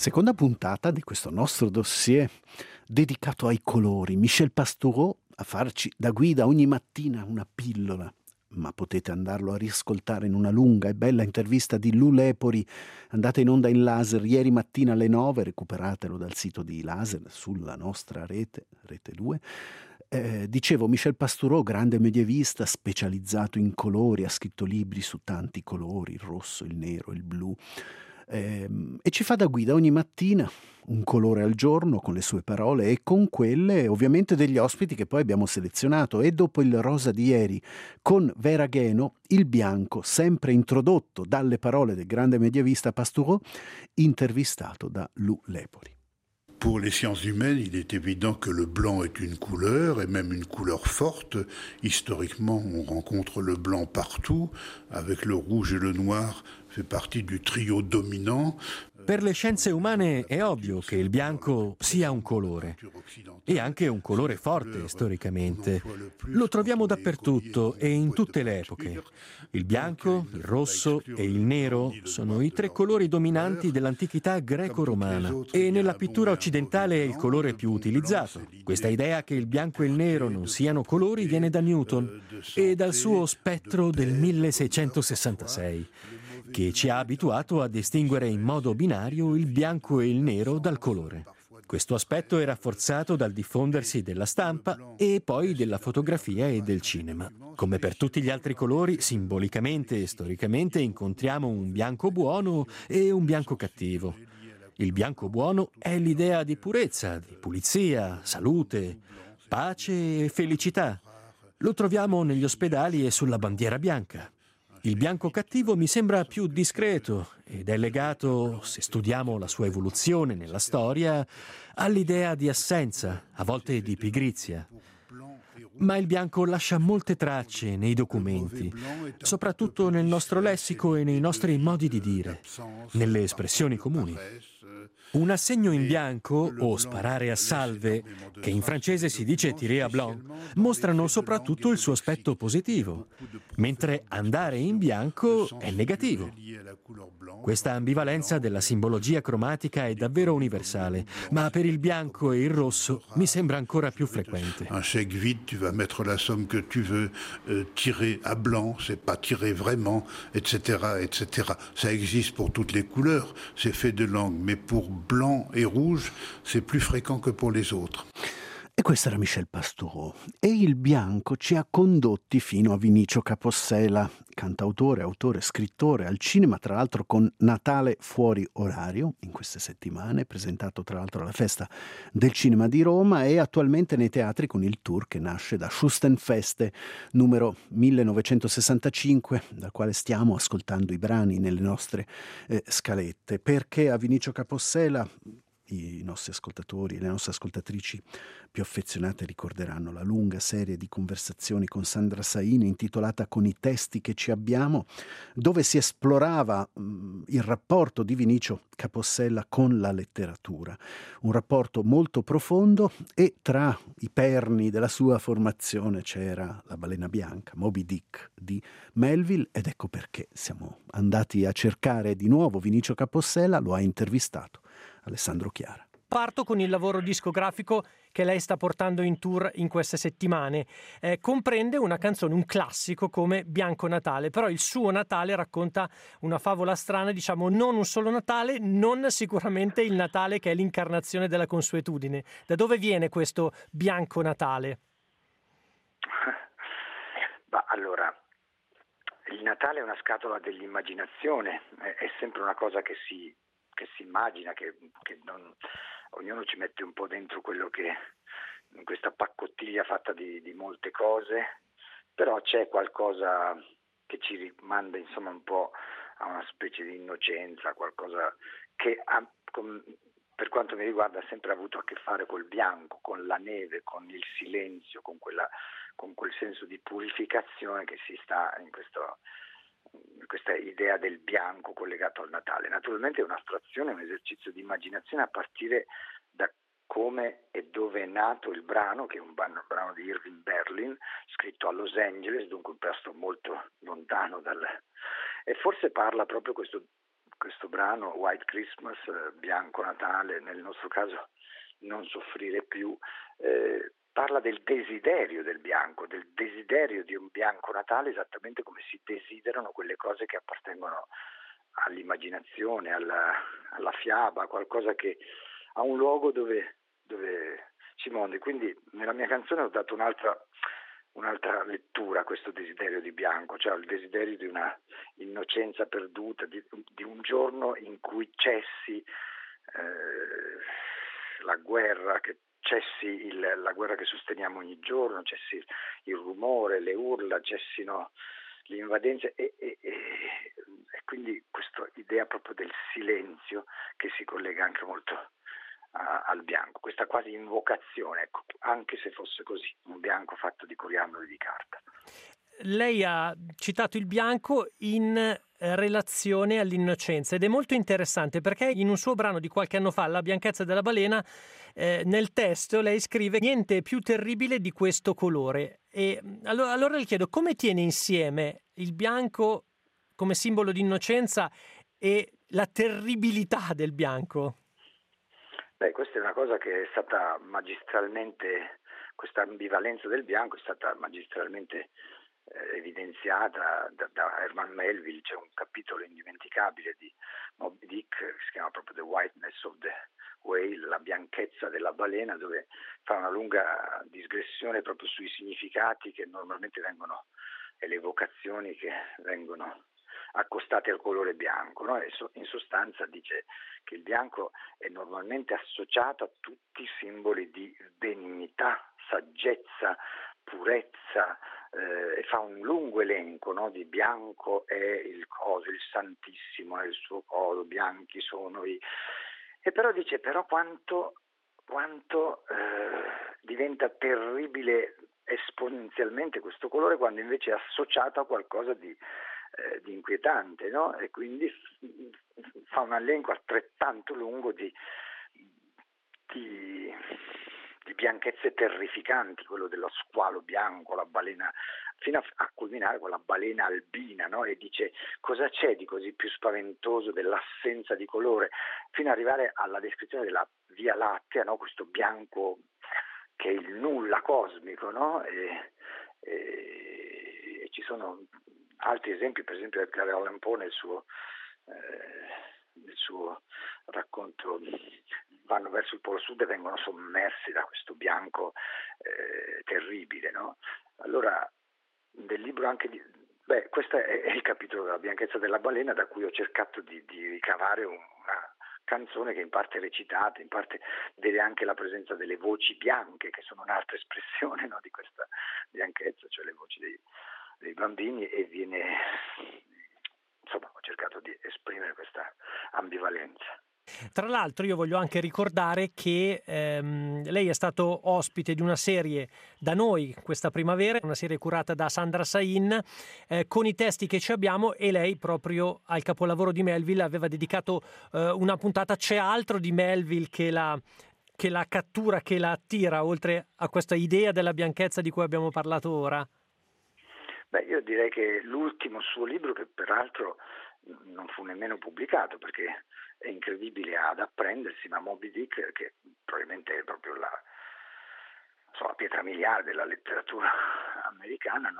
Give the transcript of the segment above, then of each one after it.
Seconda puntata di questo nostro dossier dedicato ai colori. Michel Pastoureau a farci da guida ogni mattina una pillola. Ma potete andarlo a riscoltare in una lunga e bella intervista di Lou Lepori, andata in onda in laser ieri mattina alle 9, recuperatelo dal sito di Laser sulla nostra rete, Rete 2. Dicevo, Michel Pastoureau, grande medievista specializzato in colori, ha scritto libri su tanti colori, il rosso, il nero, il blu, e ci fa da guida ogni mattina, un colore al giorno con le sue parole e con quelle ovviamente degli ospiti che poi abbiamo selezionato. E dopo il rosa di ieri con Vera Gheno, il bianco, sempre introdotto dalle parole del grande medievista Pastoureau, intervistato da Lou Lepori. Pour les sciences humaines, il est évident que le blanc est une couleur, et même une couleur forte. Historiquement, on rencontre le blanc partout, avec le rouge et le noir fait partie du trio dominant. Per le scienze umane è ovvio che il bianco sia un colore, e anche un colore forte storicamente. Lo troviamo dappertutto e in tutte le epoche. Il bianco, il rosso e il nero sono i tre colori dominanti dell'antichità greco-romana e nella pittura occidentale è il colore più utilizzato. Questa idea che il bianco e il nero non siano colori viene da Newton e dal suo spettro del 1666. Che ci ha abituato a distinguere in modo binario il bianco e il nero dal colore. Questo aspetto è rafforzato dal diffondersi della stampa e poi della fotografia e del cinema. Come per tutti gli altri colori, simbolicamente e storicamente incontriamo un bianco buono e un bianco cattivo. Il bianco buono è l'idea di purezza, di pulizia, salute, pace e felicità. Lo troviamo negli ospedali e sulla bandiera bianca. Il bianco cattivo mi sembra più discreto ed è legato, se studiamo la sua evoluzione nella storia, all'idea di assenza, a volte di pigrizia. Ma il bianco lascia molte tracce nei documenti, soprattutto nel nostro lessico e nei nostri modi di dire, nelle espressioni comuni. Un assegno in bianco o sparare a salve, che in francese si dice tirer à blanc, mostrano soprattutto il suo aspetto positivo, mentre andare in bianco è negativo. Questa ambivalenza della simbologia cromatica è davvero universale, ma per il bianco e il rosso mi sembra ancora più frequente. Un chèque vide, tu vas mettre la somme que tu veux, tirer à blanc, c'est pas tirer vraiment, etc., etc. Ça existe pour toutes les couleurs, c'est fait de langue, mais pour blanc et rouge, c'est plus fréquent que pour les autres. E questo era Michel Pastoureau. E il bianco ci ha condotti fino a Vinicio Capossela, cantautore, autore, scrittore, al cinema tra l'altro con Natale fuori orario, in queste settimane, presentato tra l'altro alla Festa del Cinema di Roma e attualmente nei teatri con il tour che nasce da Schustenfeste numero 1965, dal quale stiamo ascoltando i brani nelle nostre scalette. Perché a Vinicio Capossela i nostri ascoltatori e le nostre ascoltatrici più affezionate ricorderanno la lunga serie di conversazioni con Sandra Saini intitolata Con i testi che ci abbiamo, dove si esplorava il rapporto di Vinicio Capossela con la letteratura, un rapporto molto profondo, e tra i perni della sua formazione c'era La balena bianca, Moby Dick di Melville, ed ecco perché siamo andati a cercare di nuovo Vinicio Capossela, lo ha intervistato Alessandro Chiara. Parto con il lavoro discografico che lei sta portando in tour in queste settimane. Comprende una canzone, un classico come Bianco Natale, però il suo Natale racconta una favola strana, diciamo, non un solo Natale, non sicuramente il Natale che è l'incarnazione della consuetudine. Da dove viene questo Bianco Natale? Allora, il Natale è una scatola dell'immaginazione, è sempre una cosa che si immagina, che non, ognuno ci mette un po' dentro quello che in questa paccottiglia fatta di molte cose, però c'è qualcosa che ci rimanda insomma un po' a una specie di innocenza, qualcosa che per quanto mi riguarda ha sempre avuto a che fare col bianco, con la neve, con il silenzio, con quel senso di purificazione che si sta in questa idea del bianco collegato al Natale. Naturalmente è un'astrazione, un esercizio di immaginazione a partire da come e dove è nato il brano, che è un brano di Irving Berlin, scritto a Los Angeles, dunque un posto molto lontano e forse parla proprio questo questo brano, White Christmas, Bianco Natale, nel nostro caso Non soffrire più, parla del desiderio del bianco, del desiderio di un bianco Natale, esattamente come si desiderano quelle cose che appartengono all'immaginazione, alla fiaba, qualcosa che ha un luogo dove si mondi. Quindi nella mia canzone ho dato un'altra lettura a questo desiderio di bianco, cioè il desiderio di una innocenza perduta, di un giorno in cui cessi la guerra, che cessi la guerra che sosteniamo ogni giorno, cessi il rumore, le urla, cessino le invadenze e quindi questa idea proprio del silenzio che si collega anche molto al bianco, questa quasi invocazione, ecco, anche se fosse così, un bianco fatto di coriandolo e di carta. Lei ha citato il bianco in relazione all'innocenza ed è molto interessante perché in un suo brano di qualche anno fa, La bianchezza della balena, nel testo lei scrive: niente più terribile di questo colore. E allora le chiedo, come tiene insieme il bianco come simbolo di innocenza e la terribilità del bianco? Questa è una cosa che è stata magistralmente, questa ambivalenza del bianco è stata magistralmente evidenziata da Herman Melville. C'è un capitolo indimenticabile di Moby Dick che si chiama proprio The Whiteness of the Whale, la bianchezza della balena, dove fa una lunga digressione proprio sui significati che normalmente vengono e le evocazioni che vengono accostate al colore bianco, no? E in sostanza dice che il bianco è normalmente associato a tutti i simboli di benignità, saggezza, purezza, e fa un lungo elenco, no? Di bianco è il coso, il santissimo è il suo coso, bianchi sono i... E però dice quanto diventa terribile esponenzialmente questo colore quando invece è associato a qualcosa di inquietante, no? E quindi fa un elenco altrettanto lungo di bianchezze terrificanti, quello dello squalo bianco, la balena, fino a culminare con la balena albina, no? E dice cosa c'è di così più spaventoso dell'assenza di colore, fino ad arrivare alla descrizione della Via Lattea, no? Questo bianco che è il nulla cosmico, no? E ci sono altri esempi, per esempio Edgar Allan Poe nel suo racconto vanno verso il Polo Sud e vengono sommersi da questo bianco terribile, no? Allora nel libro anche questo è il capitolo della bianchezza della balena, da cui ho cercato di ricavare una canzone che in parte è recitata, in parte vede anche la presenza delle voci bianche, che sono un'altra espressione, no, di questa bianchezza, cioè le voci dei bambini, e ho cercato di esprimere questa ambivalenza. Tra l'altro io voglio anche ricordare che lei è stato ospite di una serie da noi questa primavera, una serie curata da Sandra Sain, con i testi che ci abbiamo, e lei proprio al capolavoro di Melville aveva dedicato una puntata. C'è altro di Melville che la cattura, che la attira, oltre a questa idea della bianchezza di cui abbiamo parlato ora? Io direi che l'ultimo suo libro, che peraltro non fu nemmeno pubblicato perché è incredibile ad apprendersi, ma Moby Dick, che probabilmente è proprio la pietra miliare della letteratura americana,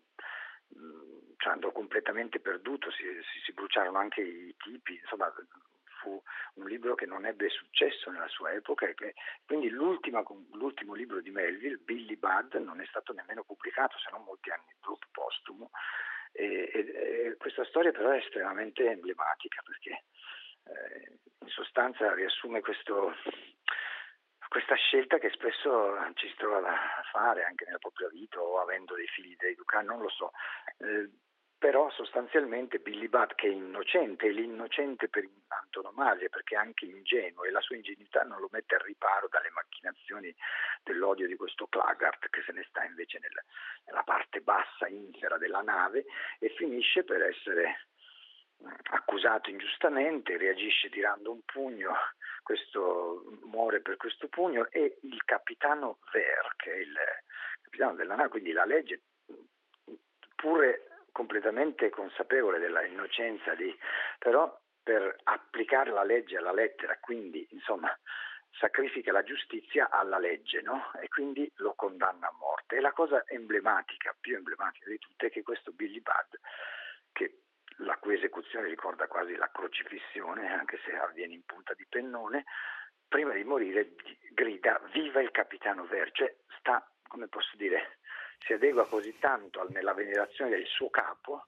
andò completamente perduto, si bruciarono anche i tipi, insomma fu un libro che non ebbe successo nella sua epoca, e quindi l'ultimo libro di Melville, Billy Budd, non è stato nemmeno pubblicato, se non molti anni dopo, postumo, e questa storia però è estremamente emblematica perché in sostanza riassume questa scelta che spesso ci si trova a fare anche nella propria vita, o avendo dei figli da educare, non lo so, però sostanzialmente Billy Budd, che è innocente, è l'innocente per antonomasia perché è anche ingenuo, e la sua ingenuità non lo mette al riparo dalle macchinazioni dell'odio di questo Claggart, che se ne sta invece nella parte bassa, infera della nave, e finisce per essere accusato ingiustamente, reagisce tirando un pugno, questo muore per questo pugno, e il capitano Ver, che è il capitano della nave, quindi la legge, pure completamente consapevole della innocenza però per applicare la legge alla lettera, quindi insomma sacrifica la giustizia alla legge, no? E quindi lo condanna a morte. E la cosa emblematica, più emblematica di tutte, è che questo Billy Budd, che la cui esecuzione ricorda quasi la crocifissione, anche se avviene in punta di pennone, prima di morire grida "Viva il capitano Ver", cioè sta, come posso dire, si adegua così tanto nella venerazione del suo capo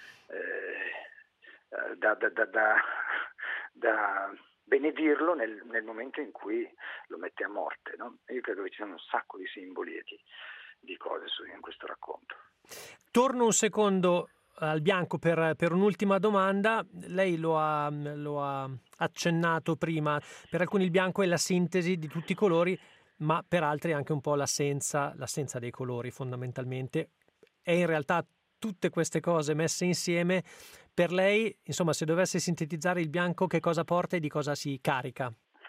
da benedirlo nel momento in cui lo mette a morte, no? Io credo che ci siano un sacco di simboli e di cose in questo racconto. Torno un secondo al bianco per un'ultima domanda. Lei lo ha accennato prima, per alcuni il bianco è la sintesi di tutti i colori, ma per altri anche un po' l'assenza dei colori fondamentalmente. E in realtà tutte queste cose messe insieme, per lei, insomma, se dovesse sintetizzare il bianco, che cosa porta e di cosa si carica?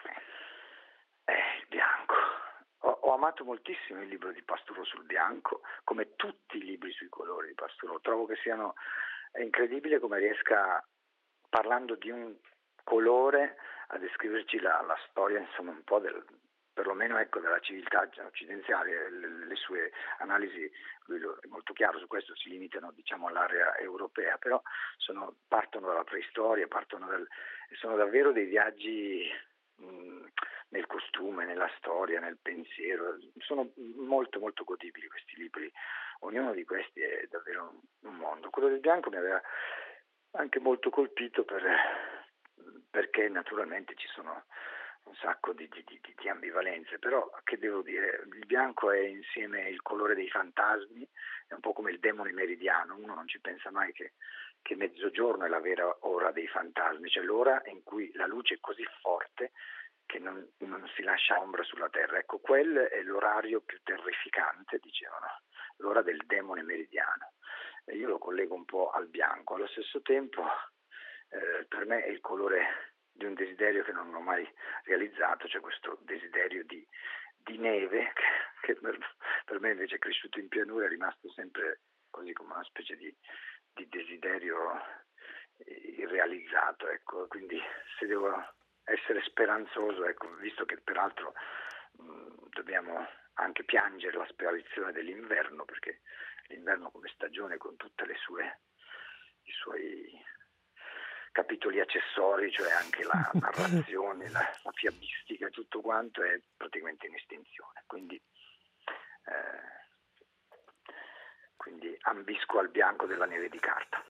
Il bianco. Ho amato moltissimo il libro di Pastoureau sul bianco, come tutti i libri sui colori di Pastoureau. Trovo che è incredibile come riesca, parlando di un colore, a descriverci la storia, insomma, un po' perlomeno della civiltà occidentale. Le sue analisi, lui è molto chiaro su questo, si limitano all'area europea, però partono dalla preistoria, sono davvero dei viaggi nel costume, nella storia, nel pensiero. Sono molto molto godibili questi libri, ognuno di questi è davvero un mondo. Quello del bianco mi aveva anche molto colpito perché naturalmente ci sono un sacco di ambivalenze, però che devo dire, il bianco è insieme il colore dei fantasmi, è un po' come il demone meridiano, uno non ci pensa mai che mezzogiorno è la vera ora dei fantasmi, cioè l'ora in cui la luce è così forte che non si lascia ombra sulla terra. Ecco, quel è l'orario più terrificante, dicevano, l'ora del demone meridiano, e io lo collego un po' al bianco. Allo stesso tempo per me è il colore di un desiderio che non ho mai realizzato, cioè questo desiderio di neve che per me invece è cresciuto in pianura, è rimasto sempre così come una specie di desiderio irrealizzato, ecco. Quindi se devo essere speranzoso, ecco, visto che peraltro dobbiamo anche piangere la sparizione dell'inverno, perché l'inverno come stagione, con tutte i suoi capitoli accessori, cioè anche la narrazione, la fiabistica e tutto quanto, è praticamente in estinzione. Quindi ambisco al bianco della neve di carta.